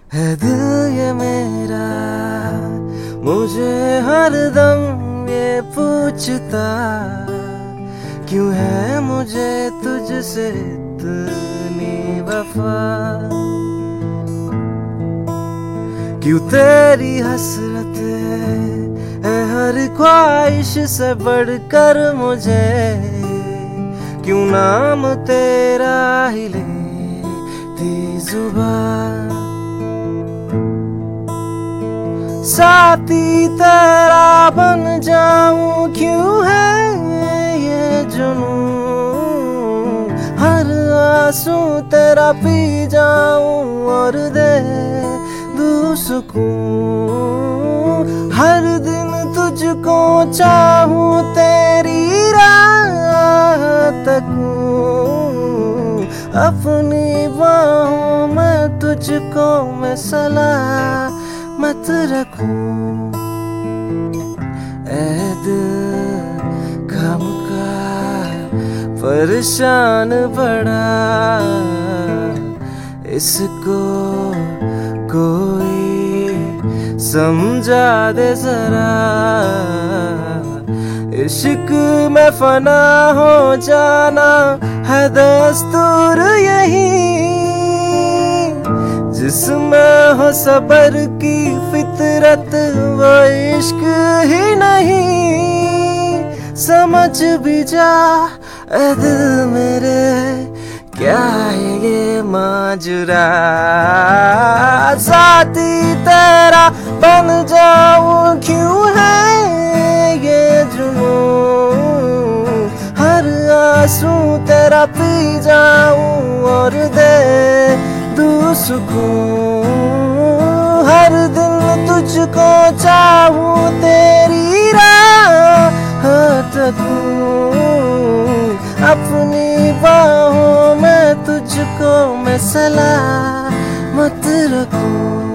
है दिल ये मेरा मुझे हरदम ये पूछता, क्यों है मुझे तुझसे इतनी वफा, क्यों तेरी हसरत है हर ख्वाहिश से बढ़कर मुझे, क्यों नाम तेरा ही लेती जुबान, साथी तेरा बन जाऊं क्यों है ये जुनून, हर आंसू तेरा पी जाऊं और दे दूं सुकून, हर दिन तुझको चाहूं तेरी राह तकूं, अपनी बाहों में तुझको मैं सलामत रखूं। ऐ दिल खामखा परेशान बड़ा, इसको कोई समझा दे जरा, इश्क में फना हो जाना है दस्तूर यही, जिसमें हो सबर की फितरत वो इश्क ही नहीं, समझ भी जा ऐ दिल मेरे क्या है ये माजरा, साथी तेरा बन जाऊं क्यों है ये जुनून, हर आंसू तेरा पी जाऊं और दे दूं सुकून, हर दिन तुझको चाहूं तेरी राह तकूं, अपनी बाहों में तुझको मैं सलामत रखूं।